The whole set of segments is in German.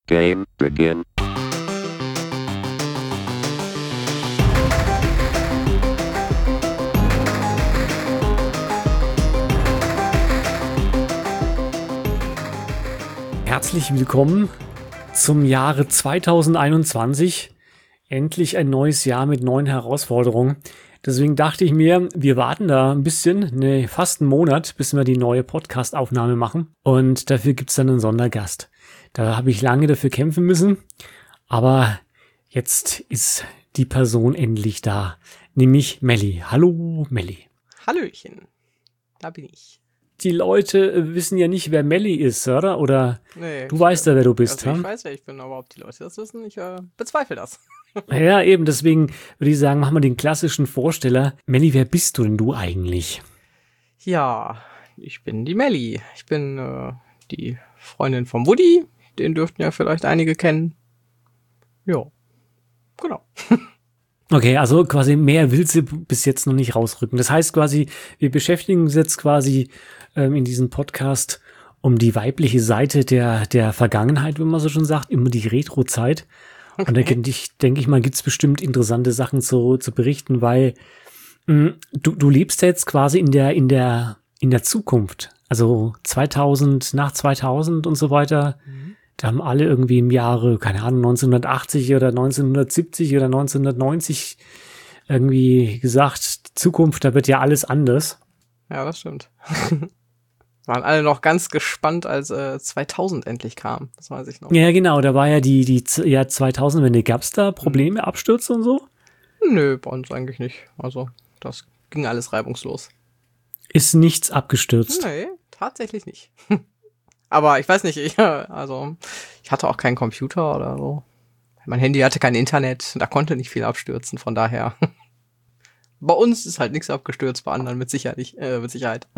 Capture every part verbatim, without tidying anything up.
Game begin. Herzlich willkommen zum Jahre zweitausendeinundzwanzig. Endlich ein neues Jahr mit neuen Herausforderungen. Deswegen dachte ich mir, wir warten da ein bisschen, ne, fast einen Monat, bis wir die neue Podcast-Aufnahme machen. Und dafür gibt's dann einen Sondergast. Da habe ich lange dafür kämpfen müssen, aber jetzt ist die Person endlich da, nämlich Melli. Hallo Melli. Hallöchen, da bin ich. Die Leute wissen ja nicht, wer Melli ist, oder? Oder Nee, du weißt ja, wer du bist, also ha? ich weiß, wer ich bin, aber ob die Leute das wissen, ich äh, bezweifle das. Ja, eben, deswegen würde ich sagen, machen wir den klassischen Vorsteller. Melli, wer bist du denn du eigentlich? Ja, ich bin die Melli. Ich bin äh, die Freundin vom Woody. Den dürften ja vielleicht einige kennen. Ja, genau. Okay, also quasi mehr will sie bis jetzt noch nicht rausrücken. Das heißt quasi, wir beschäftigen uns jetzt quasi ähm, in diesem Podcast um die weibliche Seite der der Vergangenheit, wenn man so schon sagt, immer die Retro-Zeit. Okay. Und da denke ich, denke ich mal, gibt's bestimmt interessante Sachen zu zu berichten, weil mh, du du lebst ja jetzt quasi in der in der in der Zukunft. Also zweitausend, nach zweitausend und so weiter. Mhm. Da haben alle irgendwie im Jahre, keine Ahnung, neunzehnhundertachtzig oder neunzehnhundertsiebzig oder neunzehnhundertneunzig irgendwie gesagt, Zukunft, da wird ja alles anders. Ja, das stimmt. Waren alle noch ganz gespannt, als äh, zweitausend endlich kam. Das weiß ich noch. Ja, genau, da war ja die, die ja, zweitausend-Wende. Gab's da Probleme, Abstürze und so? Nö, bei uns eigentlich nicht. Also, das ging alles reibungslos. Ist nichts abgestürzt? Nee, tatsächlich nicht. Aber ich weiß nicht, ich, also ich hatte auch keinen Computer oder so. Mein Handy hatte kein Internet, da konnte nicht viel abstürzen, von daher. Bei uns ist halt nichts abgestürzt, bei anderen mit Sicherheit. Äh, mit Sicherheit.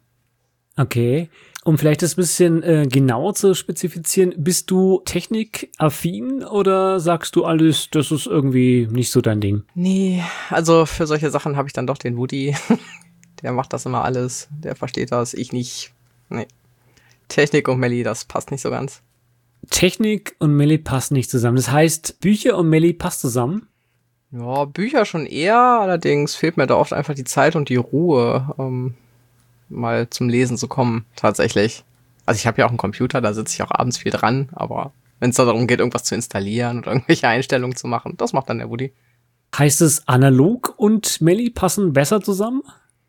Okay, um vielleicht das bisschen äh, genauer zu spezifizieren, bist du technikaffin oder sagst du alles, das ist irgendwie nicht so dein Ding? Nee, also für solche Sachen habe ich dann doch den Woody. Der macht das immer alles, der versteht das, ich nicht. Nee. Technik und Melli, das passt nicht so ganz. Technik und Melli passen nicht zusammen. Das heißt, Bücher und Melli passt zusammen? Ja, Bücher schon eher, allerdings fehlt mir da oft einfach die Zeit und die Ruhe, um mal zum Lesen zu kommen, tatsächlich. Also ich habe ja auch einen Computer, da sitze ich auch abends viel dran, aber wenn es da darum geht, irgendwas zu installieren oder irgendwelche Einstellungen zu machen, das macht dann der Woody. Heißt es, analog und Melli passen besser zusammen?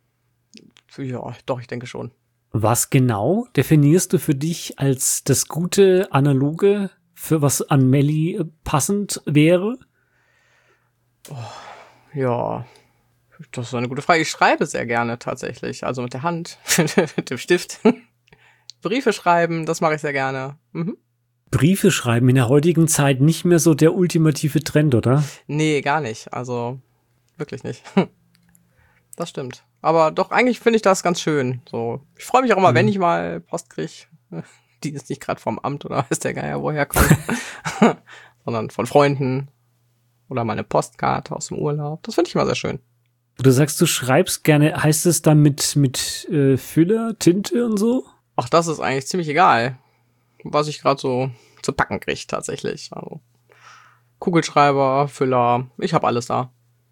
Ja, doch, ich denke schon. Was genau definierst du für dich als das gute Analoge, für was an Melli passend wäre? Oh, ja, das ist eine gute Frage. Ich schreibe sehr gerne tatsächlich, also mit der Hand, mit dem Stift. Briefe schreiben, das mache ich sehr gerne. Mhm. Briefe schreiben in der heutigen Zeit nicht mehr so der ultimative Trend, oder? Nee, gar nicht. Also wirklich nicht. Das stimmt. Aber doch, eigentlich finde ich das ganz schön. So, ich freue mich auch immer, mhm. wenn ich mal Post kriege. Die ist nicht gerade vom Amt oder weiß der Geier, woher kommt. Sondern von Freunden. Oder mal eine Postkarte aus dem Urlaub. Das finde ich immer sehr schön. Du sagst, du schreibst gerne. Heißt es dann mit, mit äh, Füller, Tinte und so? Ach, das ist eigentlich ziemlich egal. Was ich gerade so zu packen kriege, tatsächlich. Also Kugelschreiber, Füller, ich habe alles da.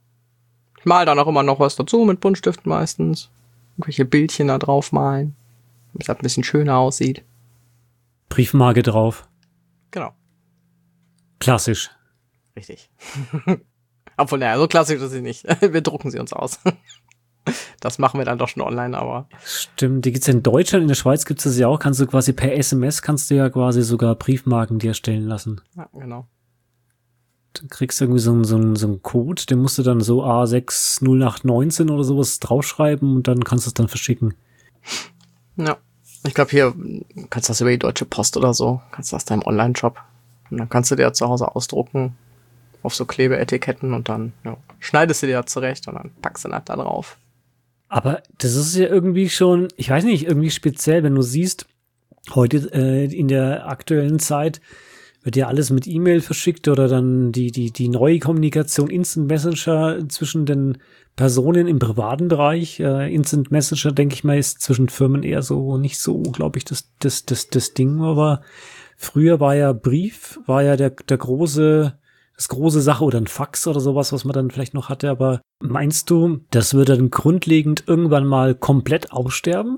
Ich mal dann auch immer noch was dazu mit Buntstiften meistens. Irgendwelche Bildchen da drauf malen, damit es halt ein bisschen schöner aussieht. Briefmarke drauf. Genau. Klassisch. Richtig. Obwohl, naja, so klassisch ist sie nicht. Wir drucken sie uns aus. Das machen wir dann doch schon online, aber... Stimmt, die gibt's ja in Deutschland, in der Schweiz gibt's das ja auch. Kannst du quasi per S M S, kannst du ja quasi sogar Briefmarken dir erstellen lassen. Ja, genau. Du kriegst irgendwie so einen, so einen, so einen Code, den musst du dann so A sechs null acht neunzehn oder sowas draufschreiben und dann kannst du es dann verschicken. Ja, ich glaube hier kannst du das über die Deutsche Post oder so, kannst du das da im Online-Shop und dann kannst du dir zu Hause ausdrucken auf so Klebeetiketten und dann ja, schneidest du dir da zurecht und dann packst du das da drauf. Aber das ist ja irgendwie schon, ich weiß nicht, irgendwie speziell, wenn du siehst, heute äh, in der aktuellen Zeit wird ja alles mit E-Mail verschickt oder dann die, die, die neue Kommunikation, Instant Messenger zwischen den Personen im privaten Bereich. Äh, Instant Messenger, denke ich mal, ist zwischen Firmen eher so nicht so, glaube ich, das, das, das, das Ding. Aber früher war ja Brief, war ja der, der große, das große Sache oder ein Fax oder sowas, was man dann vielleicht noch hatte. Aber meinst du, das würde dann grundlegend irgendwann mal komplett aussterben?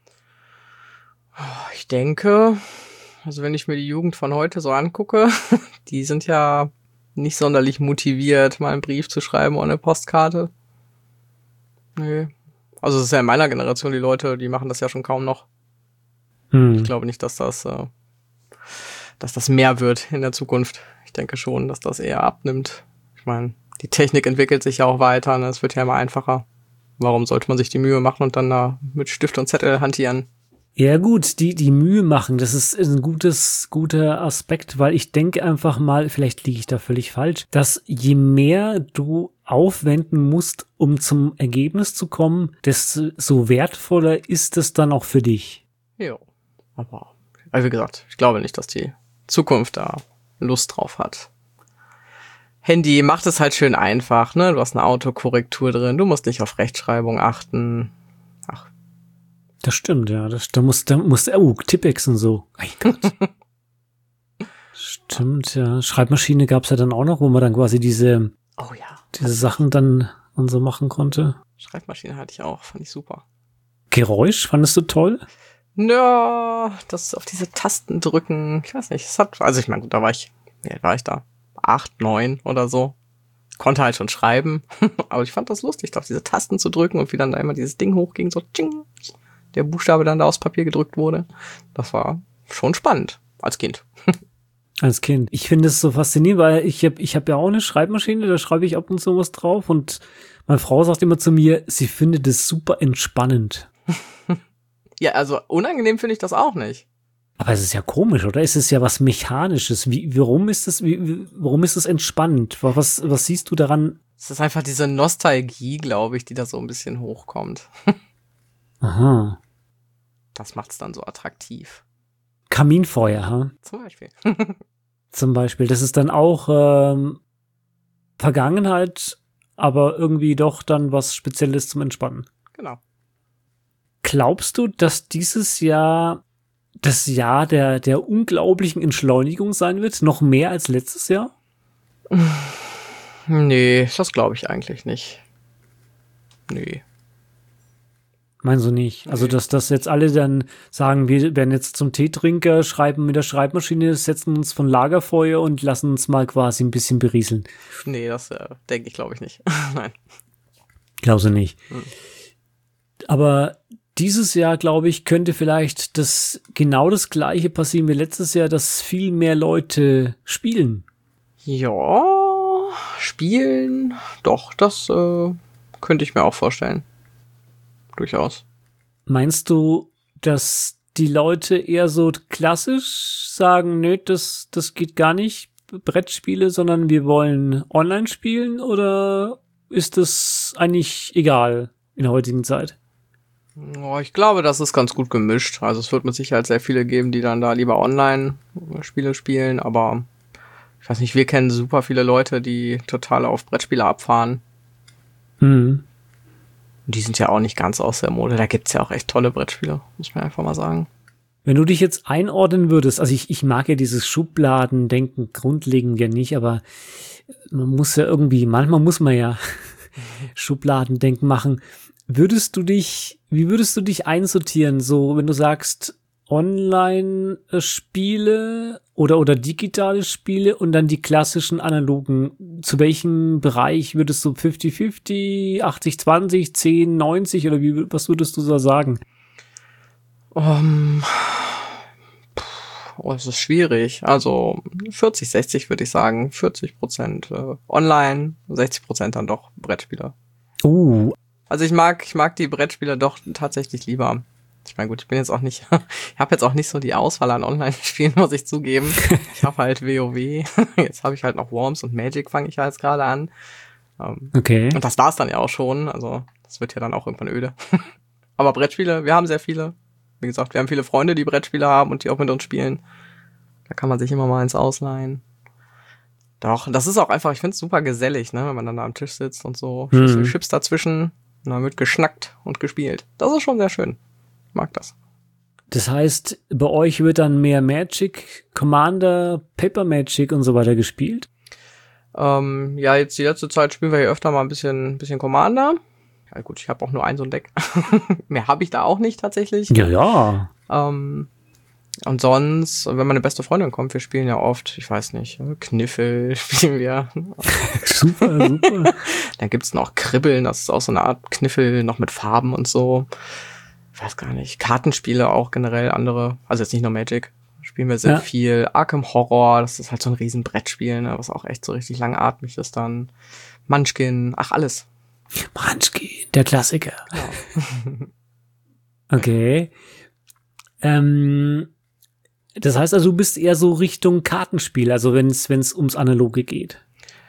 Ich denke, also wenn ich mir die Jugend von heute so angucke, die sind ja nicht sonderlich motiviert, mal einen Brief zu schreiben ohne Postkarte. Nee. Also es ist ja in meiner Generation, die Leute, die machen das ja schon kaum noch. Hm. Ich glaube nicht, dass das, äh, dass das mehr wird in der Zukunft. Ich denke schon, dass das eher abnimmt. Ich meine, die Technik entwickelt sich ja auch weiter, ne? Es wird ja immer einfacher. Warum sollte man sich die Mühe machen und dann da mit Stift und Zettel hantieren? Ja gut, die die Mühe machen, das ist ein gutes guter Aspekt, weil ich denke einfach mal, vielleicht liege ich da völlig falsch, dass je mehr du aufwenden musst, um zum Ergebnis zu kommen, desto wertvoller ist es dann auch für dich. Ja, aber also wie gesagt, ich glaube nicht, dass die Zukunft da Lust drauf hat. Handy macht es halt schön einfach, ne? Du hast eine Autokorrektur drin, du musst nicht auf Rechtschreibung achten. Ach. Das stimmt, ja. Das, da muss, da muss, oh, Tippex und so. Mein Gott. Stimmt, ja. Schreibmaschine gab's ja dann auch noch, wo man dann quasi diese, oh ja, diese Sachen dann und so machen konnte. Schreibmaschine hatte ich auch, fand ich super. Geräusch, fandest du toll? Ja, das auf diese Tasten drücken, ich weiß nicht, es hat, also ich meine, da war ich, wie alt war ich da? Acht, neun oder so. Konnte halt schon schreiben, aber ich fand das lustig, auf diese Tasten zu drücken und wie dann da immer dieses Ding hochging, so tsching, der Buchstabe dann da aufs Papier gedrückt wurde. Das war schon spannend, als Kind. Als Kind. Ich finde es so faszinierend, weil ich habe ich hab ja auch eine Schreibmaschine, da schreibe ich ab und zu was drauf und meine Frau sagt immer zu mir, sie findet es super entspannend. Ja, also unangenehm finde ich das auch nicht. Aber es ist ja komisch, oder? Es ist ja was Mechanisches. Wie, warum ist es, wie, warum ist es entspannend? Was, was siehst du daran? Es ist einfach diese Nostalgie, glaube ich, die da so ein bisschen hochkommt. Aha. Das macht's dann so attraktiv. Kaminfeuer, ha? Zum Beispiel. Zum Beispiel. Das ist dann auch ähm, Vergangenheit, aber irgendwie doch dann was Spezielles zum Entspannen. Genau. Glaubst du, dass dieses Jahr das Jahr der, der unglaublichen Entschleunigung sein wird? Noch mehr als letztes Jahr? Nee, das glaube ich eigentlich nicht. Nee. Meinst du nicht? Nee. Also, dass das jetzt alle dann sagen, wir werden jetzt zum Teetrinker, schreiben mit der Schreibmaschine, setzen uns von Lagerfeuer und lassen uns mal quasi ein bisschen berieseln. Nee, das äh, denke ich, glaube ich nicht. Nein. Glaubst du nicht? Hm. Aber dieses Jahr, glaube ich, könnte vielleicht das genau das Gleiche passieren wie letztes Jahr, dass viel mehr Leute spielen. Ja, spielen, doch, das äh, könnte ich mir auch vorstellen. Durchaus. Meinst du, dass die Leute eher so klassisch sagen, nö, das, das geht gar nicht, Brettspiele, sondern wir wollen online spielen, oder ist das eigentlich egal in der heutigen Zeit? Oh, ich glaube, das ist ganz gut gemischt. Also es wird mit Sicherheit sehr viele geben, die dann da lieber Online-Spiele spielen, aber ich weiß nicht, wir kennen super viele Leute, die total auf Brettspiele abfahren. Mhm. Und die sind ja auch nicht ganz aus der Mode. Da gibt's ja auch echt tolle Brettspiele, muss man einfach mal sagen. Wenn du dich jetzt einordnen würdest, also ich, ich mag ja dieses Schubladendenken grundlegend ja nicht, aber man muss ja irgendwie, manchmal muss man ja Schubladendenken machen. Würdest du dich, wie würdest du dich einsortieren? So, wenn du sagst, Online-Spiele oder, oder digitale Spiele und dann die klassischen analogen. Zu welchem Bereich würdest du fünfzig fünfzig, achtzig zwanzig, zehn neunzig oder wie, was würdest du da sagen? Um, oh, es ist schwierig. Also vierzig sechzig würde ich sagen. vierzig Prozent äh, online, sechzig Prozent dann doch Brettspieler. Uh. Also ich mag, ich mag die Brettspieler doch tatsächlich lieber. Ich meine, gut, ich bin jetzt auch nicht, ich habe jetzt auch nicht so die Auswahl an Online-Spielen, muss ich zugeben. Ich habe halt WoW, jetzt habe ich halt noch Worms und Magic fange ich ja jetzt gerade an. Um, okay. Und das war's dann ja auch schon, also das wird ja dann auch irgendwann öde. Aber Brettspiele, wir haben sehr viele. Wie gesagt, wir haben viele Freunde, die Brettspiele haben und die auch mit uns spielen. Da kann man sich immer mal eins ausleihen. Doch, das ist auch einfach, ich find's super gesellig, ne, wenn man dann da am Tisch sitzt und so, Schüssel Chips dazwischen, und dann wird geschnackt und gespielt. Das ist schon sehr schön. Ich mag das. Das heißt, bei euch wird dann mehr Magic, Commander, Paper Magic und so weiter gespielt? Ähm, ja, jetzt die letzte Zeit spielen wir hier öfter mal ein bisschen, bisschen Commander. Ja gut, ich habe auch nur ein so ein Deck. Mehr habe ich da auch nicht tatsächlich. Ja, ja. Ähm, und sonst, wenn meine beste Freundin kommt, wir spielen ja oft, ich weiß nicht, Kniffel spielen wir. Super, super. Dann gibt's noch Kribbeln, das ist auch so eine Art Kniffel, noch mit Farben und so. Ich weiß gar nicht. Kartenspiele auch generell andere, also jetzt nicht nur Magic, spielen wir sehr Ja. viel. Arkham Horror, das ist halt so ein riesen Brettspiel, ne, was auch echt so richtig langatmig ist dann. Munchkin, ach alles. Munchkin, der Klassiker. Ja. Okay. Ähm, das heißt also, du bist eher so Richtung Kartenspiel, also wenn es wenn es ums Analoge geht.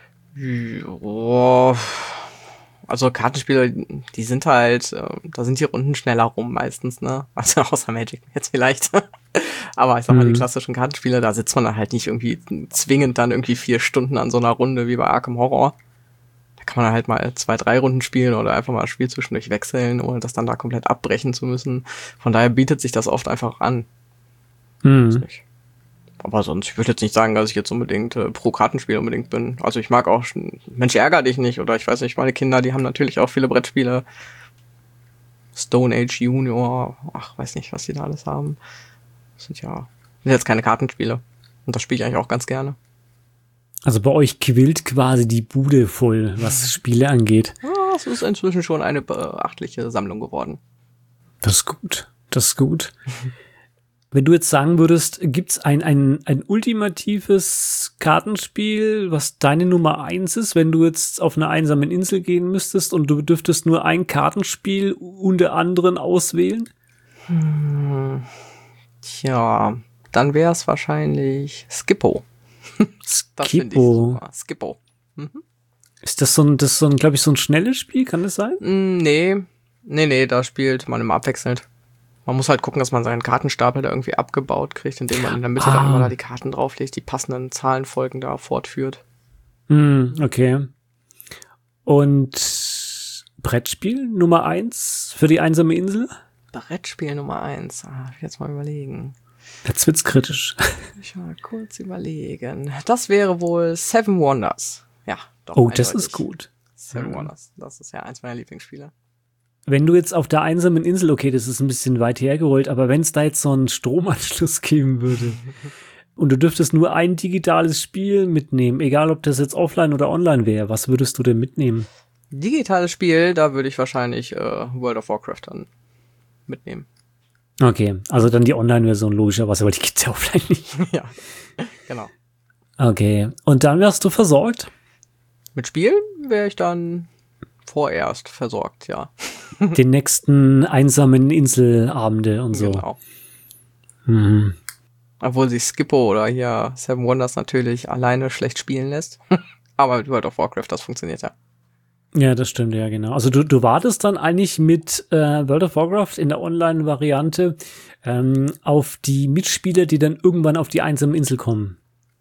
Ja, also Kartenspiele, die sind halt, äh, da sind die Runden schneller rum meistens, ne? Also außer Magic jetzt vielleicht. Aber ich sag mal, Mhm. die klassischen Kartenspiele, da sitzt man dann halt nicht irgendwie zwingend dann irgendwie vier Stunden an so einer Runde wie bei Arkham Horror. Da kann man dann halt mal zwei, drei Runden spielen oder einfach mal das Spiel zwischendurch wechseln, ohne das dann da komplett abbrechen zu müssen. Von daher bietet sich das oft einfach an. Weiß Mhm. nicht. Aber sonst, ich würde jetzt nicht sagen, dass ich jetzt unbedingt äh, pro Kartenspiel unbedingt bin. Also ich mag auch, schon- Mensch, ärger dich nicht. Oder ich weiß nicht, meine Kinder, die haben natürlich auch viele Brettspiele. Stone Age Junior, ach, weiß nicht, was die da alles haben. Das sind ja, sind jetzt keine Kartenspiele. Und das spiele ich eigentlich auch ganz gerne. Also bei euch quillt quasi die Bude voll, was Spiele angeht. Ah, es ist inzwischen schon eine beachtliche Sammlung geworden. Das ist gut. Das ist gut. Wenn du jetzt sagen würdest, gibt's ein, ein, ein ultimatives Kartenspiel, was deine Nummer eins ist, wenn du jetzt auf einer einsamen Insel gehen müsstest und du dürftest nur ein Kartenspiel unter anderen auswählen? Hm, tja, dann wäre es wahrscheinlich Skippo. Das finde ich Skippo. super. Skippo. Mhm. Ist das so ein, das ist so ein, glaube ich, so ein schnelles Spiel, kann das sein? Mm, Nee, nee, nee, da spielt man immer abwechselnd. Man muss halt gucken, dass man seinen Kartenstapel da irgendwie abgebaut kriegt, indem man in der Mitte Ah. dann immer da die Karten drauflegt, die passenden Zahlenfolgen da fortführt. Hm, okay. Und Brettspiel Nummer eins für die einsame Insel? Brettspiel Nummer eins. Ah, ich jetzt mal überlegen. Jetzt wird's kritisch. Ich mal kurz überlegen. Das wäre wohl Seven Wonders. Ja, doch. Oh, das eindeutig. ist gut. Seven Mhm. Wonders. Das ist ja eins meiner Lieblingsspiele. Wenn du jetzt auf der einsamen Insel, okay, das ist ein bisschen weit hergeholt, aber wenn es da jetzt so einen Stromanschluss geben würde und du dürftest nur ein digitales Spiel mitnehmen, egal ob das jetzt offline oder online wäre, was würdest du denn mitnehmen? Digitales Spiel, da würde ich wahrscheinlich äh, World of Warcraft dann mitnehmen. Okay, also dann die Online-Version logischerweise, weil die gibt's ja offline nicht. Ja, genau. Okay, und dann wärst du versorgt? Mit Spielen wäre ich dann vorerst versorgt, ja. Den nächsten einsamen Inselabende und so. Genau. Mhm. Obwohl sich Skippo oder hier Seven Wonders natürlich alleine schlecht spielen lässt. Aber mit World of Warcraft, das funktioniert ja. Ja, das stimmt, ja, genau. Also du, du wartest dann eigentlich mit äh, World of Warcraft in der Online-Variante ähm, auf die Mitspieler, die dann irgendwann auf die einsame Insel kommen.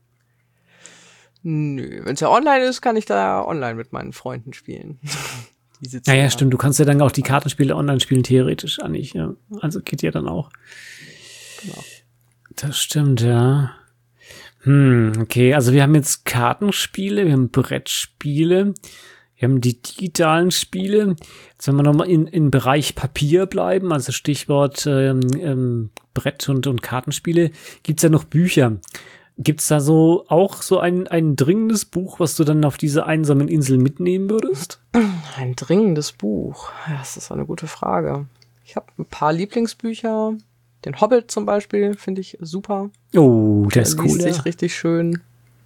Nö, wenn es ja online ist, kann ich da online mit meinen Freunden spielen. Die sitzen Ja, ja, da. stimmt. Du kannst ja dann auch die Kartenspiele online spielen, theoretisch eigentlich. Ja. Also geht ja dann auch. Genau. Das stimmt, ja. Hm, okay. Also wir haben jetzt Kartenspiele, wir haben Brettspiele, wir haben die digitalen Spiele. Jetzt wenn wir nochmal in, in Bereich Papier bleiben, also Stichwort ähm, ähm, Brett- und, und Kartenspiele, gibt's ja noch Bücher. Gibt's da so auch so ein, ein dringendes Buch, was du dann auf diese einsamen Insel mitnehmen würdest? Ein dringendes Buch. Ja, das ist eine gute Frage. Ich habe ein paar Lieblingsbücher. Den Hobbit zum Beispiel finde ich super. Oh, der Der ist liest cool, sich ja. richtig schön.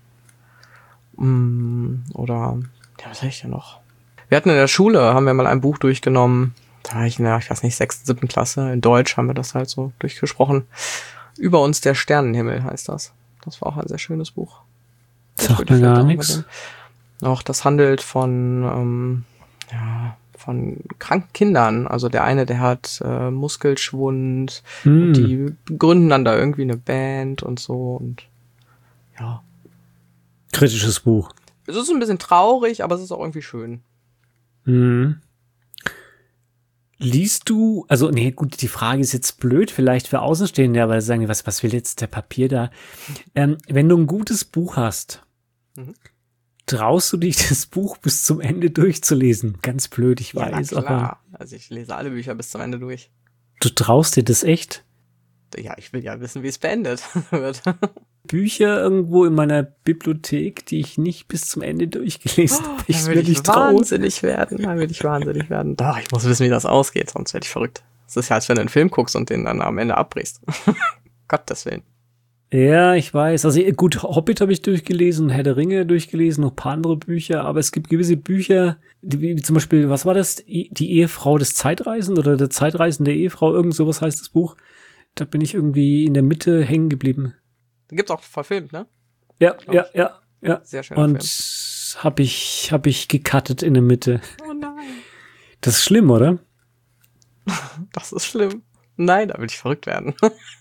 Mm, oder, ja, was habe ich denn noch? Wir hatten in der Schule, haben wir mal ein Buch durchgenommen. Da war ich in der, ich weiß nicht, sechsten, siebten Klasse. In Deutsch haben wir das halt so durchgesprochen. Über uns der Sternenhimmel heißt das. Das war auch ein sehr schönes Buch. Das Sagt würde mir ich gar vielleicht auch nichts. mitnehmen. Auch das handelt von, ähm, ja, von kranken Kindern. Also der eine, der hat äh, Muskelschwund. Hm. Und die gründen dann da irgendwie eine Band und so. Und ja, Kritisches Buch. es ist ein bisschen traurig, aber es ist auch irgendwie schön. Mhm. Liest du, also nee, gut, die Frage ist jetzt blöd, vielleicht für Außenstehende, aber sagen die, was, was will jetzt der Papier da? Ähm, wenn du ein gutes Buch hast, mhm. traust du dich, das Buch bis zum Ende durchzulesen? Ganz blöd, ich ja, weiß, na klar. aber... Also ich lese alle Bücher bis zum Ende durch. Du traust dir das echt? Ja, ich will ja wissen, wie es beendet wird. Bücher irgendwo in meiner Bibliothek, die ich nicht bis zum Ende durchgelesen habe. Oh, ich will ich wahnsinnig werden. Dann will ich wahnsinnig werden. Doch, ich muss wissen, wie das ausgeht, sonst werde ich verrückt. Das ist ja, als wenn du einen Film guckst und den dann am Ende abbrichst. Gottes Willen. Ja, ich weiß. Also gut, Hobbit habe ich durchgelesen, Herr der Ringe durchgelesen, noch ein paar andere Bücher, aber es gibt gewisse Bücher, die, wie zum Beispiel, was war das? Die Ehefrau des Zeitreisenden oder der Zeitreisende Ehefrau, irgend sowas heißt das Buch. Da bin ich irgendwie in der Mitte hängen geblieben. Gibt's auch verfilmt, ne? Ja, ja, ja, ja. Sehr schön. Und habe ich, hab ich gecuttet in der Mitte. Oh nein. Das ist schlimm, oder? Das ist schlimm. Nein, da will ich verrückt werden.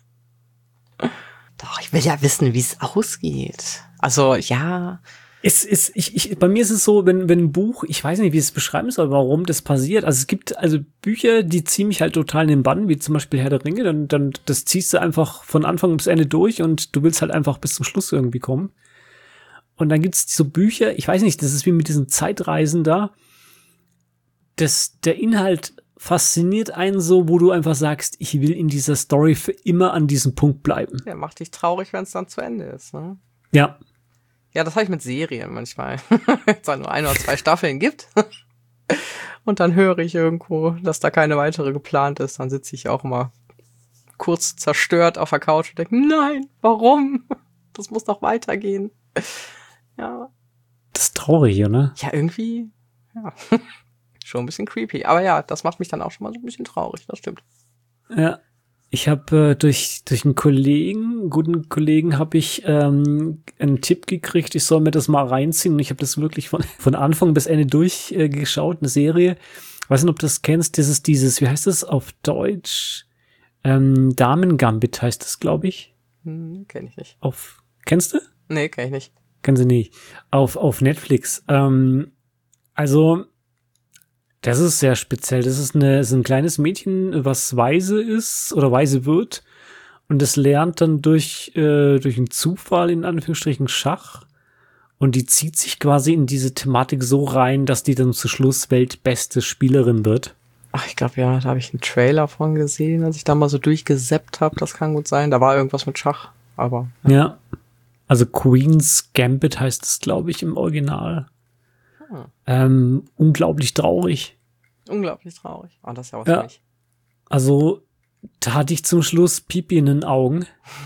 Doch, ich will ja wissen, wie es ausgeht. Also, ja. Es ist, ich, ich, bei mir ist es so, wenn, wenn ein Buch, ich weiß nicht, wie ich es beschreiben soll, warum das passiert. Also es gibt also Bücher, die ziehen mich halt total in den Bann, wie zum Beispiel Herr der Ringe, dann, dann, das ziehst du einfach von Anfang bis Ende durch und du willst halt einfach bis zum Schluss irgendwie kommen. Und dann gibt's so Bücher, ich weiß nicht, das ist wie mit diesen Zeitreisen da, das, der Inhalt fasziniert einen so, wo du einfach sagst, ich will in dieser Story für immer an diesem Punkt bleiben. Ja, macht dich traurig, wenn es dann zu Ende ist, ne? Ja. Ja, das habe ich mit Serien manchmal. Wenn es nur ein oder zwei Staffeln gibt. Und dann höre ich irgendwo, dass da keine weitere geplant ist. Dann sitze ich auch mal kurz zerstört auf der Couch und denke, nein, warum? Das muss doch weitergehen. Ja. Das ist traurig, oder? Ja, irgendwie, ja. Schon ein bisschen creepy. Aber ja, das macht mich dann auch schon mal so ein bisschen traurig. Das stimmt. Ja. Ich habe äh, durch durch einen Kollegen, einen guten Kollegen, habe ich ähm, einen Tipp gekriegt, ich soll mir das mal reinziehen. Und ich habe das wirklich von von Anfang bis Ende durchgeschaut, äh, eine Serie. Ich weiß nicht, ob du das kennst, das ist dieses, wie heißt das auf Deutsch? Ähm, Damen-Gambit heißt das, glaube ich. Hm, kenn ich nicht. Auf, kennst du? Nee, kenn ich nicht. Kennst du nicht. Auf, auf Netflix. Ähm, also... Das ist sehr speziell. Das ist, eine, ist ein kleines Mädchen, was weise ist oder weise wird. Und das lernt dann durch, äh, durch einen Zufall, in Anführungsstrichen, Schach. Und die zieht sich quasi in diese Thematik so rein, dass die dann zu Schluss weltbeste Spielerin wird. Ach, ich glaube, ja, da habe ich einen Trailer von gesehen, als ich da mal so durchgesappt habe. Das kann gut sein. Da war irgendwas mit Schach, aber... Ja, ja. Also Queen's Gambit heißt es, glaube ich, im Original. Hm. Ähm, unglaublich traurig. Unglaublich traurig. Ah, das ist ja was ja. für mich. Also, da hatte ich zum Schluss Pipi in den Augen.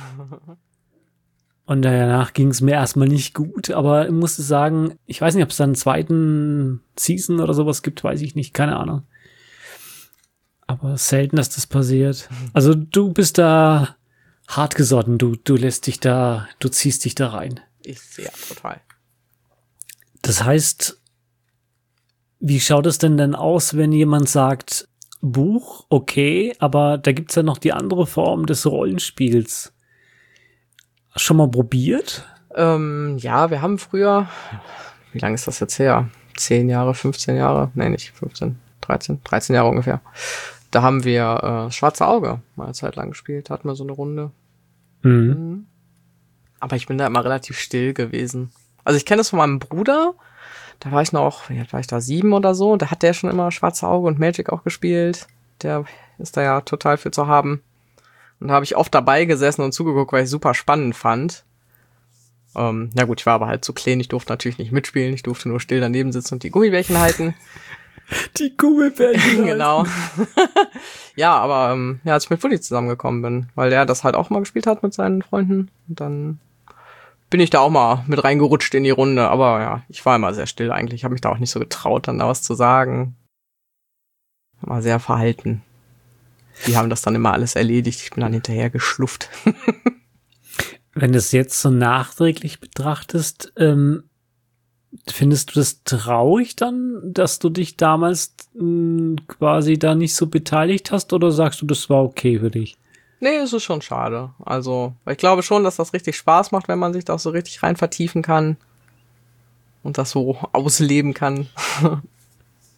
Und danach ging es mir erstmal nicht gut, aber ich musste sagen, ich weiß nicht, ob es da einen zweiten Season oder sowas gibt, weiß ich nicht, keine Ahnung. Aber selten, dass das passiert. Also du bist da hartgesotten, du, du lässt dich da, du ziehst dich da rein. Ich sehe, ja, total. Das heißt, wie schaut es denn denn aus, wenn jemand sagt, Buch, okay, aber da gibt's ja noch die andere Form des Rollenspiels. Schon mal probiert? Ähm, ja, wir haben früher, wie lange ist das jetzt her? Zehn Jahre, fünfzehn Jahre? Nee, nicht fünfzehn, dreizehn, dreizehn Jahre ungefähr. Da haben wir äh, Schwarze Auge mal eine Zeit lang gespielt, hatten wir so eine Runde. Mhm. Mhm. Aber ich bin da immer relativ still gewesen. Also ich kenne das von meinem Bruder, da war ich noch, wie alt war ich da, sieben oder so, und da hat der schon immer Schwarze Auge und Magic auch gespielt. Der ist da ja total für zu haben. Und da habe ich oft dabei gesessen und zugeguckt, weil ich es super spannend fand. Ähm, na gut, ich war aber halt zu klein, ich durfte natürlich nicht mitspielen, ich durfte nur still daneben sitzen und die Gummibärchen halten. Die Gummibärchen Genau. Ja, aber ähm, ja, als ich mit Fully zusammengekommen bin, weil der das halt auch mal gespielt hat mit seinen Freunden, und dann bin ich da auch mal mit reingerutscht in die Runde. Aber ja, ich war immer sehr still eigentlich, ich habe mich da auch nicht so getraut, dann da was zu sagen. War sehr verhalten. Die haben das dann immer alles erledigt. Ich bin dann hinterher geschlufft. Wenn du es jetzt so nachträglich betrachtest, ähm, findest du das traurig dann, dass du dich damals mh, quasi da nicht so beteiligt hast? Oder sagst du, das war okay für dich? Nee, es ist schon schade. Also, weil ich glaube schon, dass das richtig Spaß macht, wenn man sich da so richtig rein vertiefen kann und das so ausleben kann.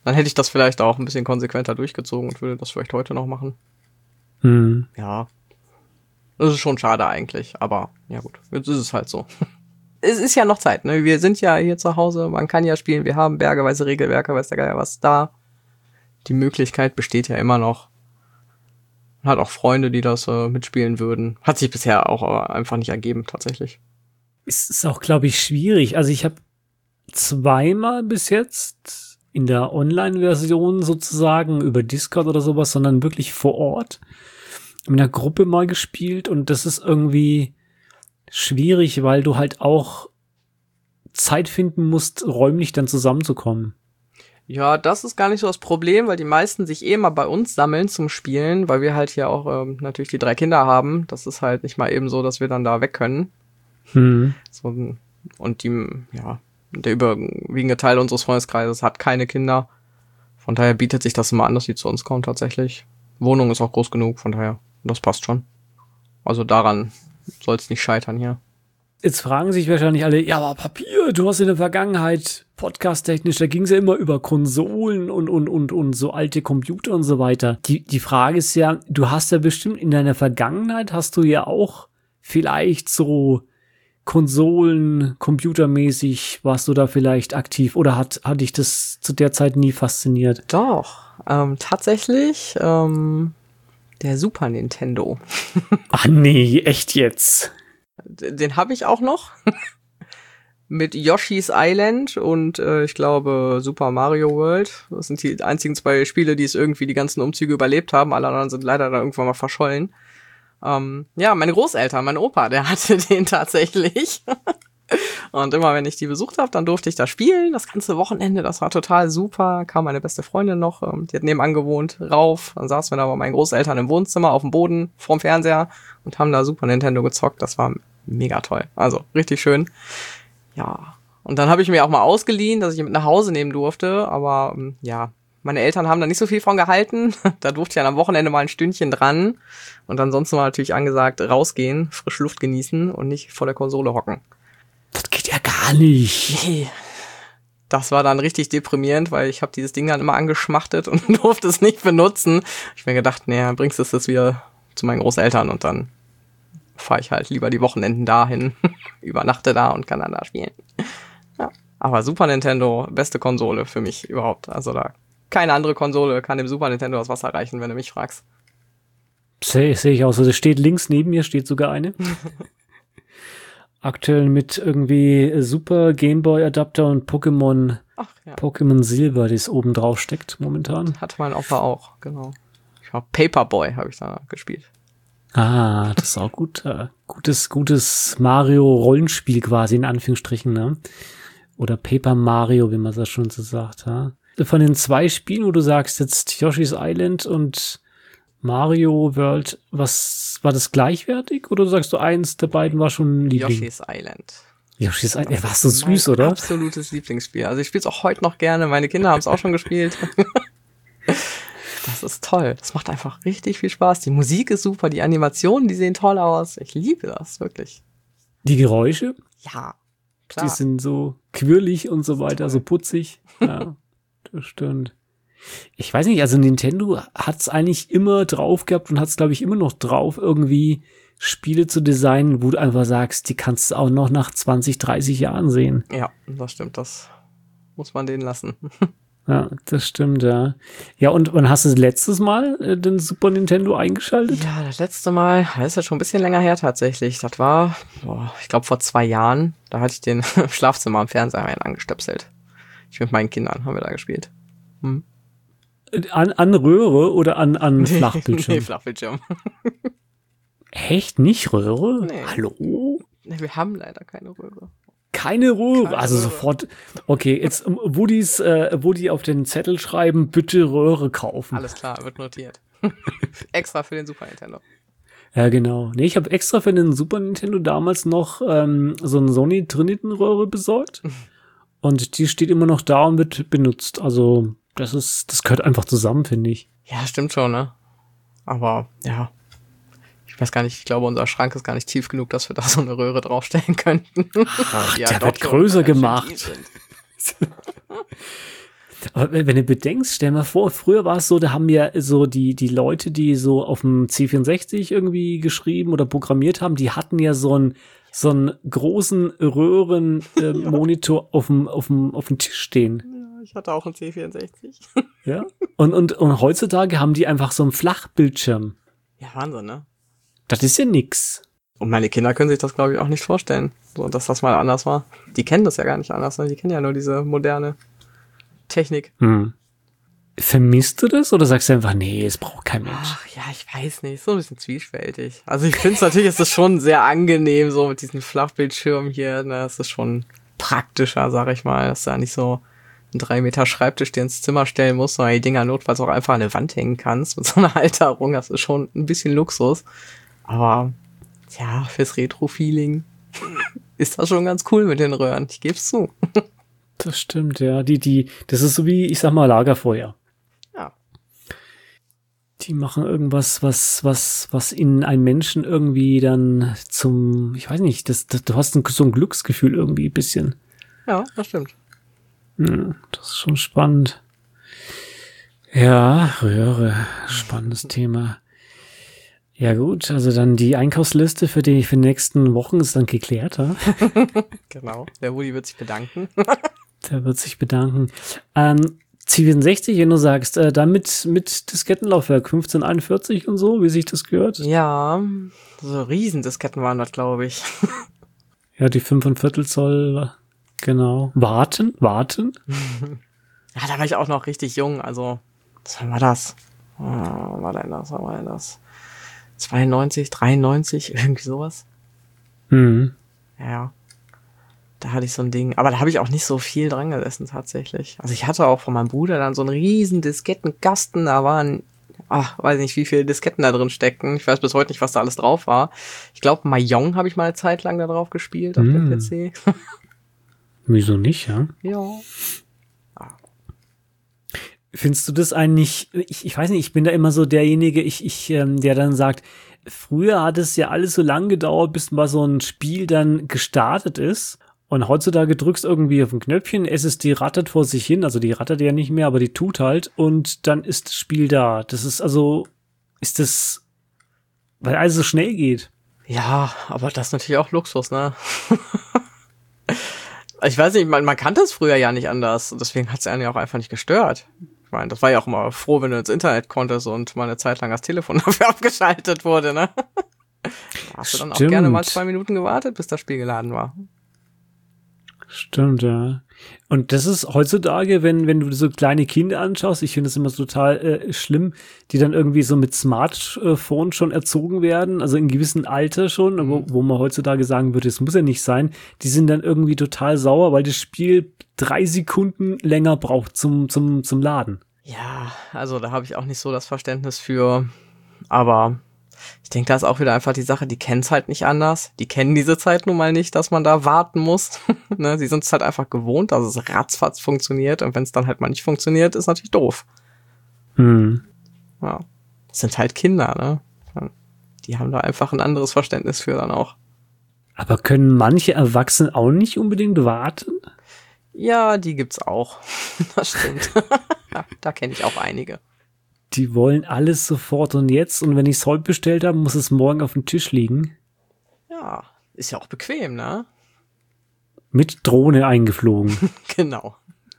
Dann hätte ich das vielleicht auch ein bisschen konsequenter durchgezogen und würde das vielleicht heute noch machen. Hm. Ja. Das ist schon schade eigentlich, aber ja gut, jetzt ist es halt so. Es ist ja noch Zeit, ne? Wir sind ja hier zu Hause, man kann ja spielen, wir haben bergeweise Regelwerke, weiß der Geier was da. Die Möglichkeit besteht ja immer noch. Man hat auch Freunde, die das äh, mitspielen würden. Hat sich bisher auch aber einfach nicht ergeben, tatsächlich. Es ist auch, glaube ich, schwierig. Also ich habe zweimal bis jetzt in der Online-Version sozusagen über Discord oder sowas, sondern wirklich vor Ort in einer Gruppe mal gespielt und das ist irgendwie schwierig, weil du halt auch Zeit finden musst, räumlich dann zusammenzukommen. Ja, das ist gar nicht so das Problem, weil die meisten sich eh mal bei uns sammeln zum Spielen, weil wir halt hier auch ähm, natürlich die drei Kinder haben. Das ist halt nicht mal eben so, dass wir dann da weg können. Hm. So, und die, ja, der überwiegende Teil unseres Freundeskreises hat keine Kinder. Von daher bietet sich das immer an, dass die zu uns kommen tatsächlich. Wohnung ist auch groß genug, von daher, das passt schon. Also daran soll es nicht scheitern hier. Jetzt fragen sich wahrscheinlich alle, ja, aber Papier, du hast in der Vergangenheit podcast-technisch, da ging es ja immer über Konsolen und, und, und, und so alte Computer und so weiter. Die, die Frage ist ja, du hast ja bestimmt in deiner Vergangenheit, hast du ja auch vielleicht so Konsolen, computermäßig, warst du da vielleicht aktiv oder hat, hat dich das zu der Zeit nie fasziniert? Doch, ähm, tatsächlich, ähm, der Super Nintendo. Ach nee, echt jetzt? Den habe ich auch noch. Mit Yoshi's Island und äh, ich glaube Super Mario World. Das sind die einzigen zwei Spiele, die es irgendwie die ganzen Umzüge überlebt haben. Alle anderen sind leider da irgendwann mal verschollen. Ähm, ja, meine Großeltern, mein Opa, der hatte den tatsächlich. Und immer wenn ich die besucht habe, dann durfte ich da spielen. Das ganze Wochenende, das war total super. Kam meine beste Freundin noch, ähm, die hat nebenan gewohnt, rauf. Dann saßen wir da bei meinen Großeltern im Wohnzimmer auf dem Boden vorm Fernseher und haben da Super Nintendo gezockt. Das war mega toll. Also richtig schön. Ja. Und dann habe ich mir auch mal ausgeliehen, dass ich ihn mit nach Hause nehmen durfte. Aber ähm, ja, meine Eltern haben da nicht so viel von gehalten. Da durfte ich dann am Wochenende mal ein Stündchen dran. Und ansonsten war natürlich angesagt, rausgehen, frische Luft genießen und nicht vor der Konsole hocken. Das geht ja gar nicht. Nee. Das war dann richtig deprimierend, weil ich habe dieses Ding dann immer angeschmachtet und durfte es nicht benutzen. Ich mir gedacht, nee, bringst du es jetzt wieder zu meinen Großeltern und dann fahre ich halt lieber die Wochenenden dahin, übernachte da und kann dann da spielen. Ja. Aber Super Nintendo, beste Konsole für mich überhaupt. Also da keine andere Konsole kann dem Super Nintendo das Wasser reichen, wenn du mich fragst. Sehe seh ich auch so. Das steht links neben mir, steht sogar eine. Aktuell mit irgendwie Super Gameboy Adapter und Pokémon Ach, ja. Pokémon Silber, das oben drauf steckt momentan. Hat mein Opa auch, genau. Ich war Paperboy, habe ich da gespielt. Ah, das ist auch gut. Äh, gutes, gutes Mario-Rollenspiel quasi, in Anführungsstrichen, ne? Oder Paper Mario, wie man das schon so sagt, ja. Von den zwei Spielen, wo du sagst, jetzt Yoshi's Island und Mario World, was war das gleichwertig? Oder sagst du, eins der beiden war schon ein Liebling? Yoshi's Island. Yoshi's Island, ja, war so süß, oder? Absolutes Lieblingsspiel. Also ich spiele es auch heute noch gerne. Meine Kinder haben es auch schon gespielt. Das ist toll. Das macht einfach richtig viel Spaß. Die Musik ist super, die Animationen, die sehen toll aus. Ich liebe das, wirklich. Die Geräusche? Ja, klar. Die sind so quirlig und so weiter, so putzig. Ja, das stimmt. Ich weiß nicht, also Nintendo hat's eigentlich immer drauf gehabt und hat's, glaube ich, immer noch drauf, irgendwie Spiele zu designen, wo du einfach sagst, die kannst du auch noch nach zwanzig, dreißig Jahren sehen. Ja, das stimmt. Das muss man denen lassen. Ja, das stimmt, ja. Ja, und wann hast du das letztes Mal äh, den Super Nintendo eingeschaltet? Ja, das letzte Mal, das ist ja schon ein bisschen länger her tatsächlich. Das war, boah, ich glaube, vor zwei Jahren. Da hatte ich den im Schlafzimmer am Fernseher angestöpselt. Ich mit meinen Kindern haben wir da gespielt. Hm. An, an Röhre oder an, an Flachbildschirm? Nee, Flachbildschirm. Echt? Nicht Röhre? Nee. Hallo? Nee, wir haben leider keine Röhre. Keine Röhre? Keine also Röhre. sofort. Okay, jetzt, ähm, wo die's, äh, wo die auf den Zettel schreiben, bitte Röhre kaufen. Alles klar, wird notiert. Extra für den Super Nintendo. Ja, genau. Nee, ich habe extra für den Super Nintendo damals noch ähm, so eine Sony Trinity-Röhre besorgt. Und die steht immer noch da und wird benutzt. Also, das ist, das gehört einfach zusammen, finde ich. Ja, stimmt schon, ne? Aber, ja. Ich weiß gar nicht, ich glaube, unser Schrank ist gar nicht tief genug, dass wir da so eine Röhre draufstellen könnten. Ach, Ja, der doch wird schon, größer weil wir gemacht. schon tief sind. Aber wenn wenn du bedenkst, stell mal vor, früher war es so, da haben ja so die, die Leute, die so auf dem C vierundsechzig irgendwie geschrieben oder programmiert haben, die hatten ja so einen, so einen großen Röhren-Monitor äh, auf dem, auf dem, auf dem Tisch stehen. Ja, ich hatte auch einen C vierundsechzig. Ja. Und, und, und heutzutage haben die einfach so einen Flachbildschirm. Ja, Wahnsinn, ne? Das ist ja nix. Und meine Kinder können sich das, glaube ich, auch nicht vorstellen, so, dass das mal anders war. Die kennen das ja gar nicht anders, ne? Die kennen ja nur diese moderne Technik. Hm. Vermisst du das oder sagst du einfach, nee, es braucht kein Mensch? Ach, ja, ich weiß nicht, so ein bisschen zwiespältig. Also ich finde es natürlich, ist es schon sehr angenehm, so mit diesem Flachbildschirm hier, ne, es ist schon praktischer, sag ich mal, dass da nicht so ein drei Meter Schreibtisch dir ins Zimmer stellen musst, sondern die Dinger notfalls auch einfach an der Wand hängen kannst mit so einer Halterung, das ist schon ein bisschen Luxus. Aber, ja, fürs Retro-Feeling ist das schon ganz cool mit den Röhren, ich geb's zu. Das stimmt, ja, die, die, das ist so wie, ich sag mal, Lagerfeuer. Ja. Die machen irgendwas, was, was, was in einem Menschen irgendwie dann zum, ich weiß nicht, das, das, du hast ein, so ein Glücksgefühl irgendwie ein bisschen. Ja, das stimmt. Hm, das ist schon spannend. Ja, Röhre, spannendes Thema. Ja gut, also dann die Einkaufsliste für die, für die nächsten Wochen ist dann geklärt, ja? Genau, der Woody wird sich bedanken. Der wird sich bedanken. Ähm, C vierundsechzig, wenn du sagst, äh, damit mit Diskettenlaufwerk fünfzehnhunderteinundvierzig und so, wie sich das gehört? Ja, so Riesendisketten waren das, glaube ich. Ja, die fünf und Viertel Zoll, genau. Warten, warten. Ja, da war ich auch noch richtig jung, also, was war das? Oh, was war denn das, was war denn das? zweiundneunzig, dreiundneunzig, irgendwie sowas. Mhm. Ja, da hatte ich so ein Ding. Aber da habe ich auch nicht so viel dran gesessen, tatsächlich. Also ich hatte auch von meinem Bruder dann so einen riesen Diskettenkasten, da waren, ach, weiß nicht, wie viele Disketten da drin steckten. Ich weiß bis heute nicht, was da alles drauf war. Ich glaube, Mahjong habe ich mal eine Zeit lang da drauf gespielt, auf mm. dem P C. Wieso nicht, ja? Ja. Findest du das eigentlich, ich, ich weiß nicht, ich bin da immer so derjenige, ich, ich, ähm, der dann sagt, früher hat es ja alles so lang gedauert, bis mal so ein Spiel dann gestartet ist. Und heutzutage drückst irgendwie auf ein Knöpfchen, S S D rattert vor sich hin, also die rattert ja nicht mehr, aber die tut halt und dann ist das Spiel da. Das ist also, ist das, weil alles so schnell geht. Ja, aber das ist natürlich auch Luxus, ne? Ich weiß nicht, man, man kannte es früher ja nicht anders, deswegen hat es einen ja auch einfach nicht gestört. Ich meine, das war ja auch immer froh, wenn du ins Internet konntest und mal eine Zeit lang das Telefon dafür abgeschaltet wurde, ne? Da hast du dann Stimmt. auch gerne mal zwei Minuten gewartet, bis das Spiel geladen war. Stimmt, ja. Und das ist heutzutage, wenn wenn du so kleine Kinder anschaust, ich finde das immer so total äh, schlimm, die dann irgendwie so mit Smartphone schon erzogen werden, also in gewissem Alter schon, mhm. wo, wo man heutzutage sagen würde, es muss ja nicht sein, die sind dann irgendwie total sauer, weil das Spiel drei Sekunden länger braucht zum zum zum Laden. Ja, also da habe ich auch nicht so das Verständnis für, aber ich denke, da ist auch wieder einfach die Sache, die kennen es halt nicht anders. Die kennen diese Zeit nun mal nicht, dass man da warten muss. Ne? Sie sind es halt einfach gewohnt, dass es ratzfatz funktioniert. Und wenn es dann halt mal nicht funktioniert, ist natürlich doof. Hm. Ja. Das sind halt Kinder, ne? Die haben da einfach ein anderes Verständnis für dann auch. Aber können manche Erwachsene auch nicht unbedingt warten? Ja, die gibt's auch. Das stimmt. Ja, da kenne ich auch einige. Die wollen alles sofort und jetzt. Und wenn ich es heute bestellt habe, muss es morgen auf dem Tisch liegen. Ja, ist ja auch bequem, ne? Mit Drohne eingeflogen. Genau.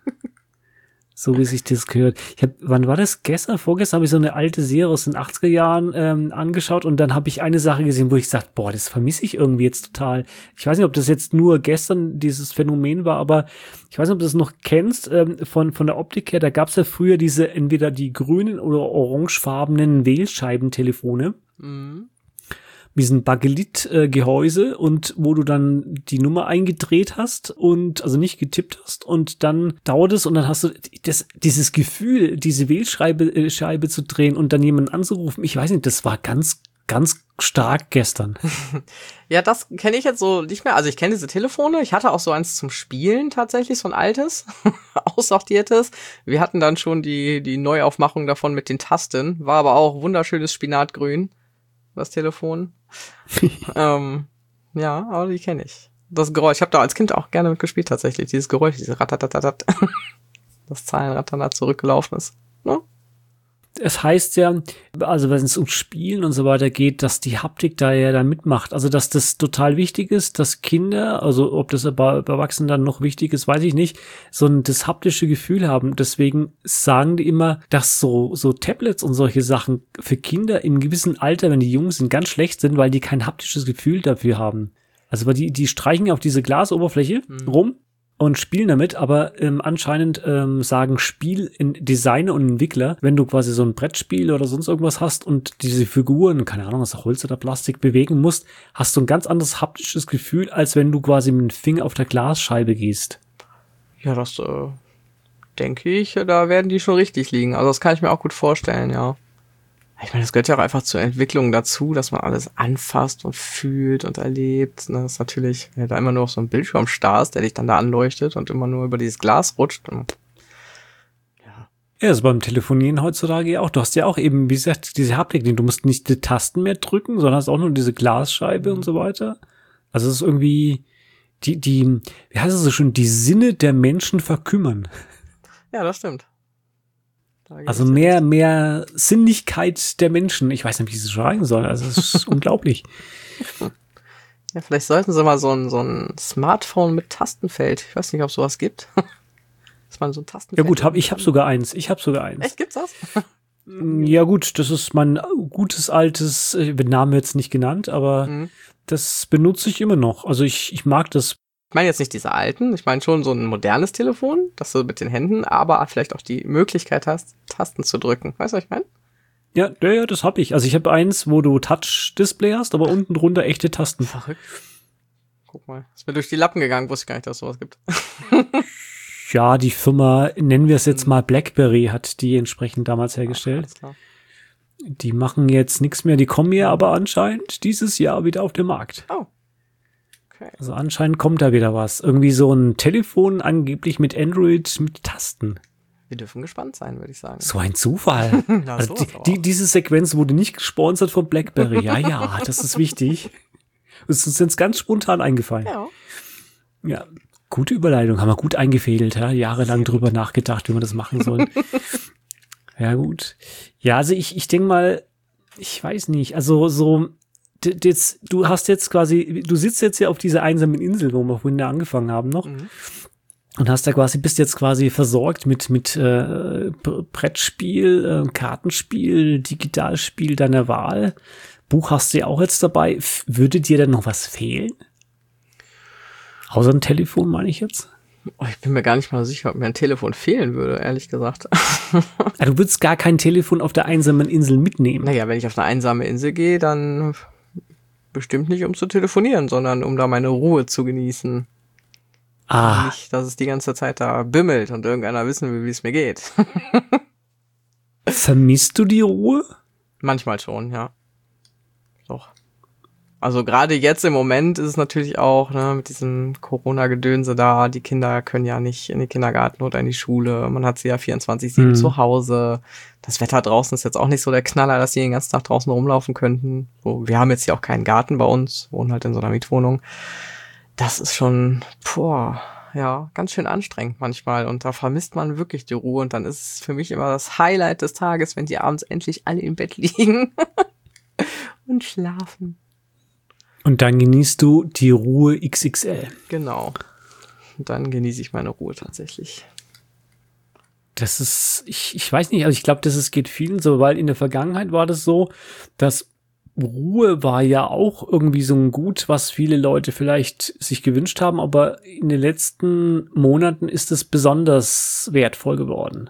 So wie sich das gehört. Ich hab, wann war das? Gestern, vorgestern habe ich so eine alte Serie aus den achtziger Jahren ähm, angeschaut und dann habe ich eine Sache gesehen, wo ich sagte, boah, das vermisse ich irgendwie jetzt total. Ich weiß nicht, ob das jetzt nur gestern dieses Phänomen war, aber ich weiß nicht, ob du das noch kennst, ähm, von von der Optik her, da gab es ja früher diese, entweder die grünen oder orangefarbenen Wählscheibentelefone. Mhm. Mit diesem Bakelit-Gehäuse und wo du dann die Nummer eingedreht hast und also nicht getippt hast und dann dauert es und dann hast du das, dieses Gefühl, diese Wählscheibe äh, Scheibe zu drehen und dann jemanden anzurufen. Ich weiß nicht, das war ganz, ganz stark gestern. Ja, das kenne ich jetzt so nicht mehr. Also ich kenne diese Telefone. Ich hatte auch so eins zum Spielen tatsächlich, so ein altes, aussortiertes. Wir hatten dann schon die, die Neuaufmachung davon mit den Tasten. War aber auch wunderschönes Spinatgrün, das Telefon. ähm, ja, aber die kenne ich. Das Geräusch, ich habe da als Kind auch gerne mitgespielt tatsächlich. Dieses Geräusch, dieses Ratatatatat. Das das Zahlenrad dann da zurückgelaufen ist. Ne? Es heißt ja, also wenn es um Spielen und so weiter geht, dass die Haptik da ja dann mitmacht. Also dass das total wichtig ist, dass Kinder, also ob das bei Erwachsenen dann noch wichtig ist, weiß ich nicht, so ein das haptische Gefühl haben. Deswegen sagen die immer, dass so so Tablets und solche Sachen für Kinder im gewissen Alter, wenn die jung sind, ganz schlecht sind, weil die kein haptisches Gefühl dafür haben. Also weil die die streichen auf diese Glasoberfläche mhm. rum und spielen damit, aber ähm, anscheinend ähm, sagen Spieldesigner und Entwickler, wenn du quasi so ein Brettspiel oder sonst irgendwas hast und diese Figuren, keine Ahnung, aus Holz oder Plastik bewegen musst, hast du ein ganz anderes haptisches Gefühl, als wenn du quasi mit dem Finger auf der Glasscheibe gehst. Ja, das äh, denke ich, da werden die schon richtig liegen. Also das kann ich mir auch gut vorstellen, ja. Ich meine, das gehört ja auch einfach zur Entwicklung dazu, dass man alles anfasst und fühlt und erlebt. Das ist natürlich, wenn du da immer nur auf so einem Bildschirm starrst, der dich dann da anleuchtet und immer nur über dieses Glas rutscht. Ja. Ja, das ist beim Telefonieren heutzutage auch. Du hast ja auch eben, wie gesagt, diese Haptik, du musst nicht die Tasten mehr drücken, sondern hast auch nur diese Glasscheibe mhm. und so weiter. Also es ist irgendwie die, die, wie heißt es so schön, die Sinne der Menschen verkümmern. Ja, das stimmt. Also mehr, mehr Sinnlichkeit der Menschen. Ich weiß nicht, wie ich es sagen soll. Also es ist unglaublich. Ja, vielleicht sollten sie mal so ein, so ein Smartphone mit Tastenfeld. Ich weiß nicht, ob es sowas gibt. Dass man so ein Tastenfeld. Ja gut, hab, ich habe sogar eins. Ich habe sogar eins. Echt, gibt's das? Ja gut, das ist mein gutes altes, äh, Name jetzt nicht genannt, aber mhm. das benutze ich immer noch. Also ich, ich mag das. Ich meine jetzt nicht diese alten, ich meine schon so ein modernes Telefon, dass du mit den Händen, aber vielleicht auch die Möglichkeit hast, Tasten zu drücken. Weißt du, was ich meine? Ja, ja, ja, das habe ich. Also ich habe eins, wo du Touch-Display hast, aber unten drunter echte Tasten. Verrückt. Guck mal, ist mir durch die Lappen gegangen, wusste ich gar nicht, dass es sowas gibt. Ja, die Firma, nennen wir es jetzt mal BlackBerry, hat die entsprechend damals hergestellt. Ach, alles klar. Die machen jetzt nichts mehr, die kommen ja aber anscheinend dieses Jahr wieder auf den Markt. Oh. Okay. Also anscheinend kommt da wieder was. Irgendwie so ein Telefon angeblich mit Android mit Tasten. Wir dürfen gespannt sein, würde ich sagen. So ein Zufall. Na, also die, die, diese Sequenz wurde nicht gesponsert von BlackBerry. Ja, ja, das ist wichtig. Es ist uns ganz spontan eingefallen. Ja. Ja, gute Überleitung. Haben wir gut eingefädelt. Ja? Jahrelang drüber nachgedacht, wie wir das machen sollen. Ja, gut. Ja, also ich, ich denke mal, ich weiß nicht, also so, jetzt, du hast jetzt quasi, du sitzt jetzt hier auf dieser einsamen Insel, wo wir vorhin da angefangen haben noch. Mhm. Und hast da quasi, bist jetzt quasi versorgt mit, mit äh, Brettspiel, äh, Kartenspiel, Digitalspiel deiner Wahl. Buch hast du ja auch jetzt dabei. F- würde dir denn noch was fehlen? Außer ein Telefon, meine ich jetzt? Oh, ich bin mir gar nicht mal sicher, ob mir ein Telefon fehlen würde, ehrlich gesagt. Ja, du würdest gar kein Telefon auf der einsamen Insel mitnehmen. Naja, wenn ich auf eine einsame Insel gehe, dann bestimmt nicht, um zu telefonieren, sondern um da meine Ruhe zu genießen. Ah. Nicht, dass es die ganze Zeit da bimmelt und irgendeiner wissen will, wie es mir geht. Vermisst du die Ruhe? Manchmal schon, ja. Doch. Also gerade jetzt im Moment ist es natürlich auch, ne, mit diesem Corona-Gedönse da, die Kinder können ja nicht in den Kindergarten oder in die Schule, man hat sie ja vierundzwanzig sieben mhm. zu Hause. Das Wetter draußen ist jetzt auch nicht so der Knaller, dass sie den ganzen Tag draußen rumlaufen könnten. So, wir haben jetzt hier auch keinen Garten bei uns, wohnen halt in so einer Mietwohnung. Das ist schon, boah, ja, ganz schön anstrengend manchmal und da vermisst man wirklich die Ruhe und dann ist es für mich immer das Highlight des Tages, wenn die abends endlich alle im Bett liegen und schlafen. Und dann genießt du die Ruhe X X L. Genau. Und dann genieße ich meine Ruhe tatsächlich. Das ist, ich, ich weiß nicht, also ich glaube, das ist, geht vielen so, weil in der Vergangenheit war das so, dass Ruhe war ja auch irgendwie so ein Gut, was viele Leute vielleicht sich gewünscht haben, aber in den letzten Monaten ist es besonders wertvoll geworden.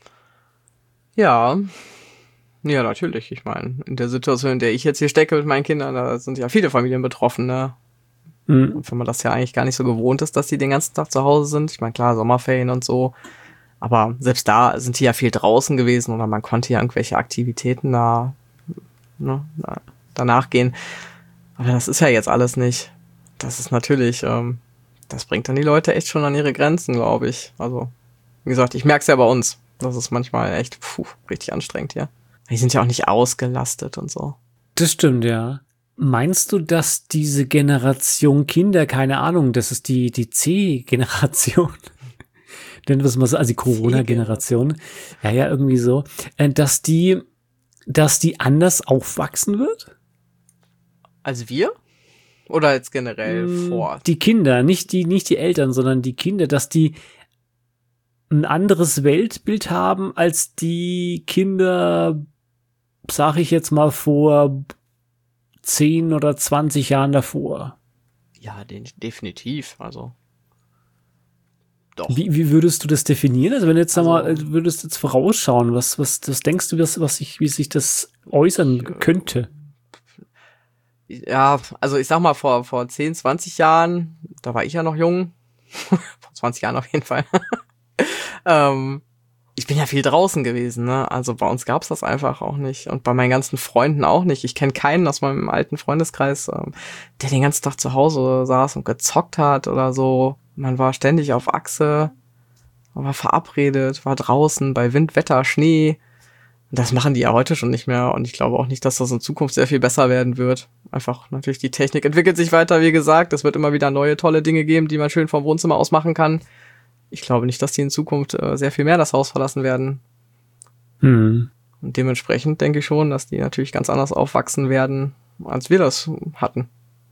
Ja, ja, natürlich. Ich meine, in der Situation, in der ich jetzt hier stecke mit meinen Kindern, da sind ja viele Familien betroffen, ne? Mhm. Und wenn man das ja eigentlich gar nicht so gewohnt ist, dass die den ganzen Tag zu Hause sind, ich meine, klar, Sommerferien und so, aber selbst da sind die ja viel draußen gewesen oder man konnte ja irgendwelche Aktivitäten da, ne, da danach gehen. Aber das ist ja jetzt alles nicht. Das ist natürlich, ähm, das bringt dann die Leute echt schon an ihre Grenzen, glaube ich. Also, wie gesagt, ich merke es ja bei uns. Das ist manchmal echt puh, richtig anstrengend hier. Die sind ja auch nicht ausgelastet und so. Das stimmt, ja. Meinst du, dass diese Generation Kinder, keine Ahnung, das ist die, die C-Generation, nennen wir es mal so, also die Corona-Generation, ja, ja, irgendwie so, äh, dass die, dass die anders aufwachsen wird? Also wir? Oder jetzt generell Mm, vor? Die Kinder, nicht die, nicht die Eltern, sondern die Kinder, dass die ein anderes Weltbild haben als die Kinder, sag ich jetzt mal, vor zehn oder zwanzig Jahren davor. Ja, den, definitiv. Also. Doch. Wie, wie würdest du das definieren? Also wenn du jetzt Also, sag mal, äh, würdest jetzt vorausschauen, was, was, was denkst du, was, was sich, wie sich das äußern ich, könnte? Ja, also ich sag mal, vor, vor zehn, zwanzig Jahren, da war ich ja noch jung. Vor zwanzig Jahren auf jeden Fall. ähm, ich bin ja viel draußen gewesen, ne? Also bei uns gab's das einfach auch nicht. Und bei meinen ganzen Freunden auch nicht. Ich kenne keinen aus meinem alten Freundeskreis, ähm, der den ganzen Tag zu Hause saß und gezockt hat oder so. Man war ständig auf Achse, war verabredet, war draußen bei Wind, Wetter, Schnee. Das machen die ja heute schon nicht mehr. Und ich glaube auch nicht, dass das in Zukunft sehr viel besser werden wird. Einfach natürlich, die Technik entwickelt sich weiter, wie gesagt. Es wird immer wieder neue, tolle Dinge geben, die man schön vom Wohnzimmer aus machen kann. Ich glaube nicht, dass die in Zukunft äh, sehr viel mehr das Haus verlassen werden. Hm. Und dementsprechend denke ich schon, dass die natürlich ganz anders aufwachsen werden, als wir das hatten.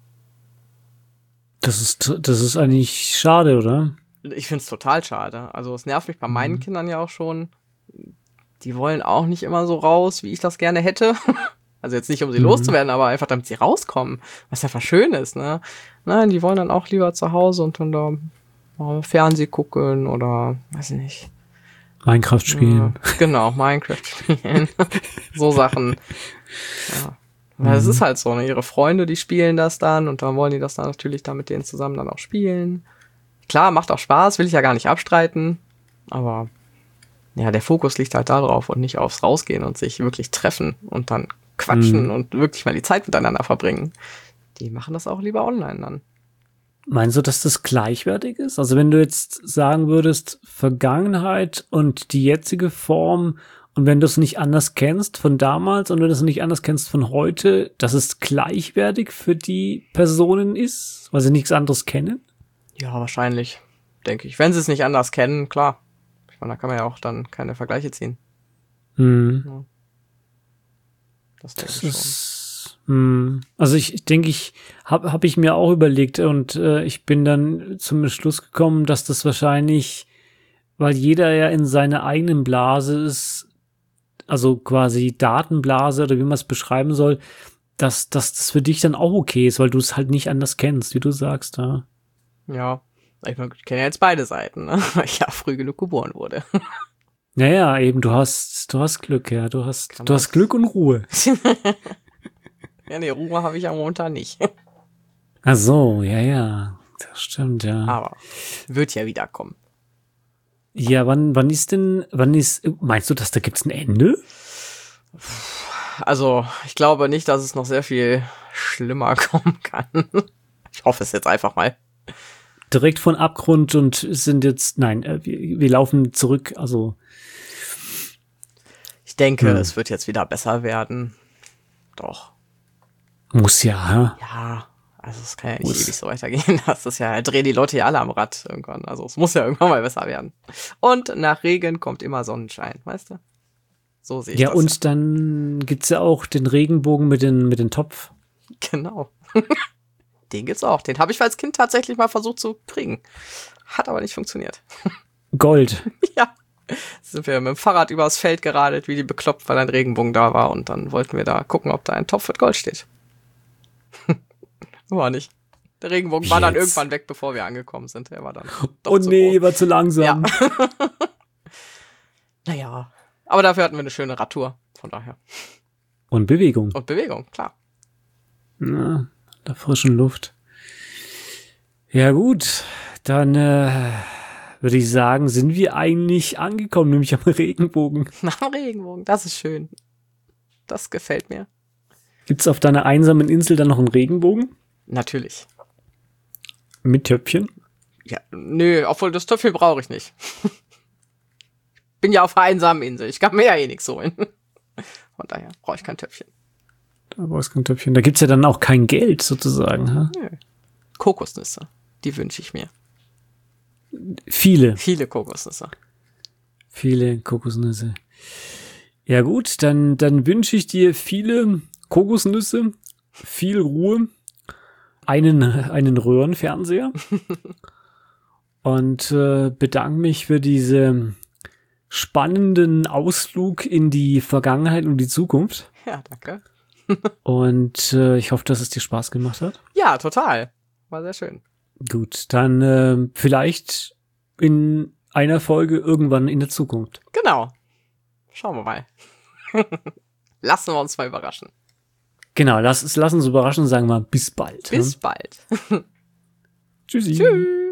Das ist, das ist eigentlich schade, oder? Ich find's total schade. Also es nervt mich bei meinen mhm. Kindern ja auch schon. Die wollen auch nicht immer so raus, wie ich das gerne hätte. Also jetzt nicht, um sie mhm. loszuwerden, aber einfach, damit sie rauskommen. Was einfach schön ist, ne? Nein, die wollen dann auch lieber zu Hause und dann da mal Fernseh gucken oder, weiß ich nicht. Minecraft spielen. Ja, genau, Minecraft spielen. So Sachen. Ja. Weil es ist halt so, ne? Ihre Freunde, die spielen das dann und dann wollen die das dann natürlich dann mit denen zusammen dann auch spielen. Klar, macht auch Spaß, will ich ja gar nicht abstreiten, aber ja, der Fokus liegt halt da drauf und nicht aufs Rausgehen und sich wirklich treffen und dann quatschen mhm. und wirklich mal die Zeit miteinander verbringen. Die machen das auch lieber online dann. Meinst du, dass das gleichwertig ist? Also wenn du jetzt sagen würdest, Vergangenheit und die jetzige Form, und wenn du es nicht anders kennst von damals und wenn du es nicht anders kennst von heute, dass es gleichwertig für die Personen ist, weil sie nichts anderes kennen? Ja, wahrscheinlich, denke ich. Wenn sie es nicht anders kennen, klar. Ich meine, da kann man ja auch dann keine Vergleiche ziehen. Hm. Ja. Das denke das ich ist, schon. Hm. Also ich denke, ich habe hab ich mir auch überlegt und äh, ich bin dann zum Schluss gekommen, dass das wahrscheinlich, weil jeder ja in seiner eigenen Blase ist, also quasi Datenblase oder wie man es beschreiben soll, dass, dass das für dich dann auch okay ist, weil du es halt nicht anders kennst, wie du sagst. Ja, ja. Ich, mein, ich kenne ja jetzt beide Seiten, ne? Weil ich ja früh genug geboren wurde. Naja, eben, du hast, du hast Glück, ja, du hast, Kann du hast Glück und Ruhe. Ja, nee, Ruhe habe ich ja momentan nicht. Ach so, ja, ja, das stimmt, ja. Aber wird ja wieder kommen. Ja, wann, wann ist denn, wann ist, meinst du, dass da gibt's ein Ende? Also, ich glaube nicht, dass es noch sehr viel schlimmer kommen kann. Ich hoffe es jetzt einfach mal. Direkt von Abgrund und sind jetzt, nein, wir, wir laufen zurück, also. Ich denke, hm. es wird jetzt wieder besser werden. Doch. Muss ja, ja. Ja. Also es kann ja nicht muss. ewig so weitergehen. Das ist ja, drehen die Leute ja alle am Rad irgendwann. Also es muss ja irgendwann mal besser werden. Und nach Regen kommt immer Sonnenschein, weißt du? So sehe ich ja, das. Und ja, und dann gibt's ja auch den Regenbogen mit den, mit den Topf. Genau. Den gibt's auch. Den habe ich als Kind tatsächlich mal versucht zu kriegen. Hat aber nicht funktioniert. Gold. Ja. Sind wir mit dem Fahrrad übers Feld geradelt, wie die bekloppt, weil ein Regenbogen da war. Und dann wollten wir da gucken, ob da ein Topf mit Gold steht. War nicht. Der Regenbogen war dann irgendwann weg, bevor wir angekommen sind. Er war dann doch Oh zu nee, groß. war zu langsam. Ja. Naja. Aber dafür hatten wir eine schöne Radtour. Von daher. Und Bewegung. Und Bewegung, klar. Na, der frischen Luft. Ja gut, dann äh, würde ich sagen, sind wir eigentlich angekommen, nämlich am Regenbogen. Am Regenbogen, das ist schön. Das gefällt mir. Gibt's auf deiner einsamen Insel dann noch einen Regenbogen? Natürlich. Mit Töpfchen? Ja, nö, obwohl das Töpfchen brauche ich nicht. Bin ja auf einer einsamen Insel. Ich kann mir ja eh nichts holen. Von daher brauche ich kein Töpfchen. Da brauchst du kein Töpfchen. Da gibt's ja dann auch kein Geld sozusagen. Ha? Nö. Kokosnüsse, die wünsche ich mir. viele. Viele Kokosnüsse. Viele Kokosnüsse. Ja gut, dann, dann wünsche ich dir viele Kokosnüsse, viel Ruhe, einen, einen Röhrenfernseher und äh, bedanke mich für diese spannenden Ausflug in die Vergangenheit und die Zukunft. Ja, danke. Und äh, ich hoffe, dass es dir Spaß gemacht hat. Ja, total. War sehr schön. Gut, dann äh, vielleicht in einer Folge irgendwann in der Zukunft. Genau. Schauen wir mal. Lassen wir uns mal überraschen. Genau, lass, lass uns überraschen und sagen mal bis bald. Bis ne? bald. Tschüssi. Tschüss.